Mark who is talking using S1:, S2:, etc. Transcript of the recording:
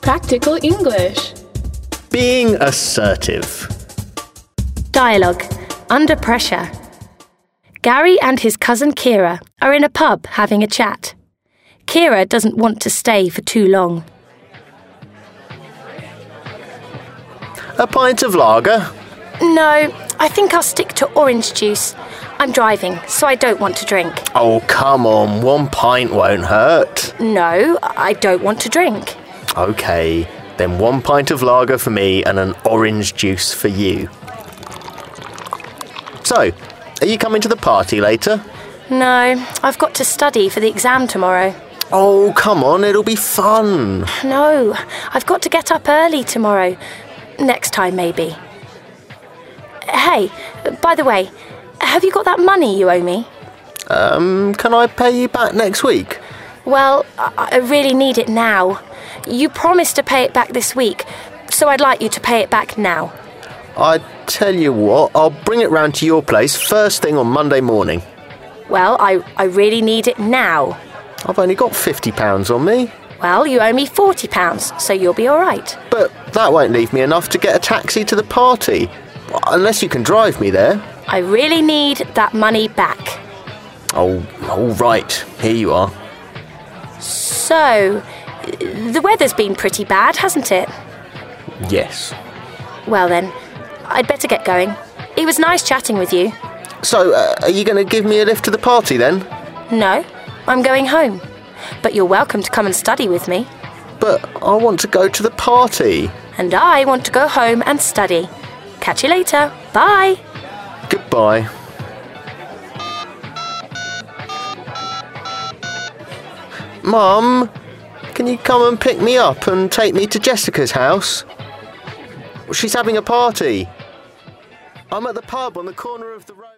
S1: Practical English.
S2: Being assertive.
S3: Dialogue. Under pressure. Gary and his cousin Kira are in a pub having a chat. Kira doesn't want to stay for too long.
S2: A pint of lager?
S3: No, I think I'll stick to orange juice. I'm driving, so I don't want to drink.
S2: Oh, come on, 1 pint won't hurt.
S3: No, I don't want to drink.
S2: OK, then 1 pint of lager for me and an orange juice for you. So, are you coming to the party later?
S3: No, I've got to study for the exam tomorrow.
S2: Oh, come on, it'll be fun.
S3: No, I've got to get up early tomorrow. Next time, maybe. Hey, by the way, have you got that money you owe me?
S2: Can I pay you back next week?
S3: Well, I really need it now. You promised to pay it back this week, so I'd like you to pay it back now.
S2: I tell you what, I'll bring it round to your place first thing on Monday morning.
S3: Well, I really need it now.
S2: I've only got £50 on me.
S3: Well, you owe me £40, so you'll be all right.
S2: But that won't leave me enough to get a taxi to the party. Unless you can drive me there.
S3: I really need that money back.
S2: Oh, all right. Here you are.
S3: So, the weather's been pretty bad, hasn't it?
S2: Yes.
S3: Well then, I'd better get going. It was nice chatting with you.
S2: So, are you going to give me a lift to the party then?
S3: No, I'm going home. But you're welcome to come and study with me.
S2: But I want to go to the party.
S3: And I want to go home and study. Catch you later. Bye.
S2: Goodbye. Mum, can you come and pick me up and take me to Jessica's house? She's having a party. I'm at the pub on the corner of the road.